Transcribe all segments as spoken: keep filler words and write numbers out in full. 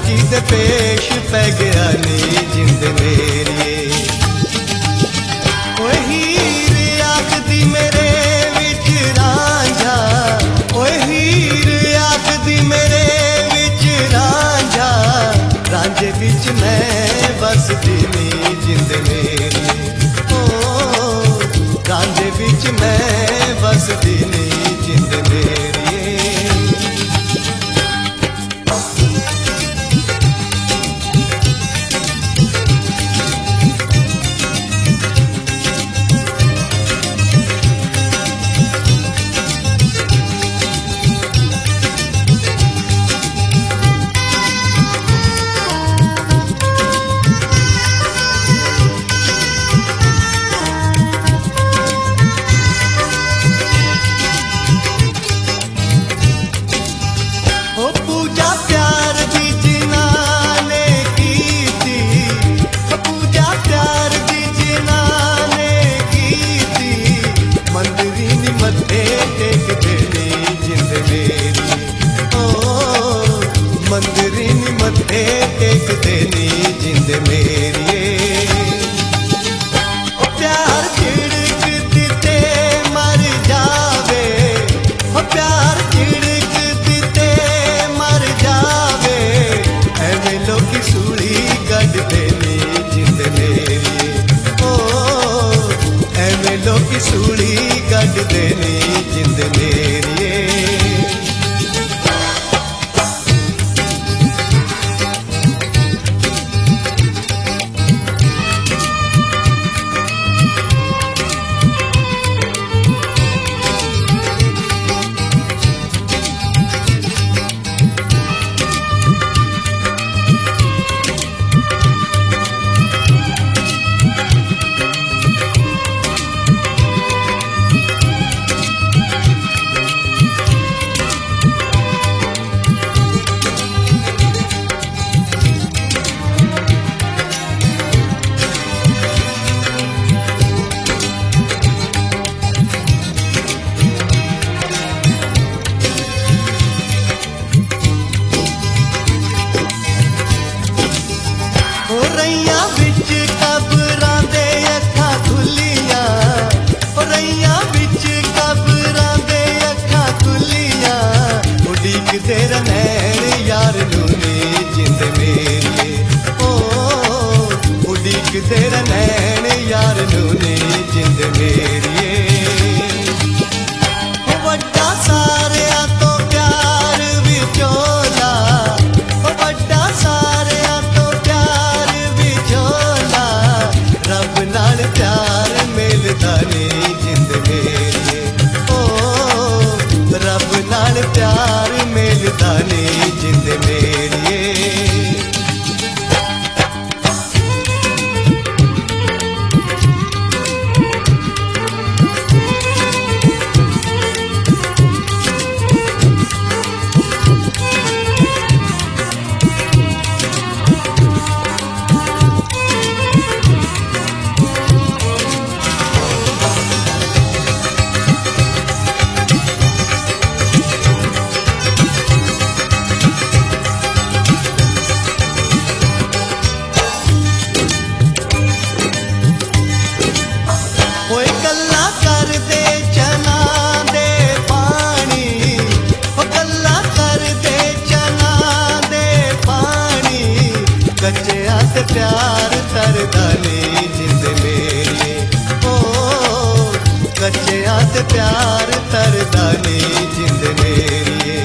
जी दे पेश पै गया नी जिंद मेरिए। ओए हीर आखदी मेरे विच रांझा, ओए हीर आखदी मेरे विच रांझा, रांझे विच मैं बसदी नी जिंद मेरिए। ओ रांझे विच मैं बसदी नी जिंद मेरिए। सूली गड देनी जिंद मेरिए। तेरा नैन यार नूनी जिंद मेरिए। ओ उड़ीक तेरा नैन यार नूनी जिंद मेरिए। वड्डा सारिया तो प्यार विचोला, वड्डा सारिया तो प्यार विचोला, रब नाल प्यार मिलदा नी जिंद मेरिए। ओ रब नाल प्यार मिलदा नी जिंद मेरिए। कच्चिया ते प्यार तरदा नी जिंद मेरिए। ओ कच्चिया ते प्यार तरदा नी जिंद मेरिए।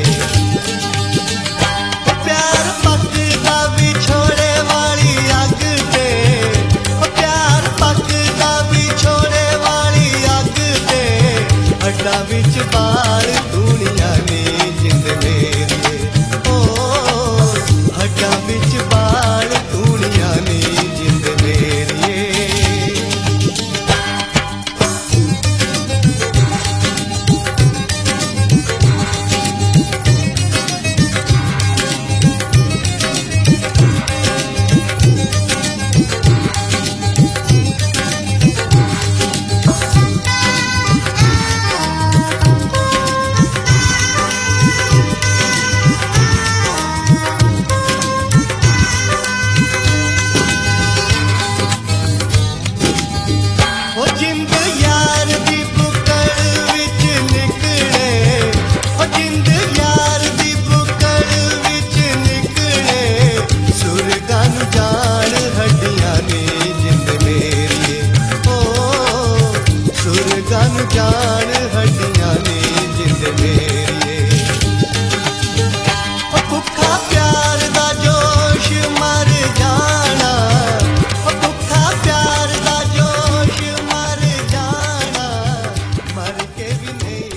प्यार पकदा भी छोड़े वाली अग ते, प्यार पकदा भी छोड़े वाली अग ते, हड्डां विच बाल दुनिया नी जिंद मेरिए। ओ हड्डां विच बाल दुनिया नी जिंद मेरिए। सानू जान हड्डियां ने जिंद मेरिए ओ भुखा प्यार दा जोश मर जाना ओ भुखा प्यार दा जोश मर जाना मर के भी नहीं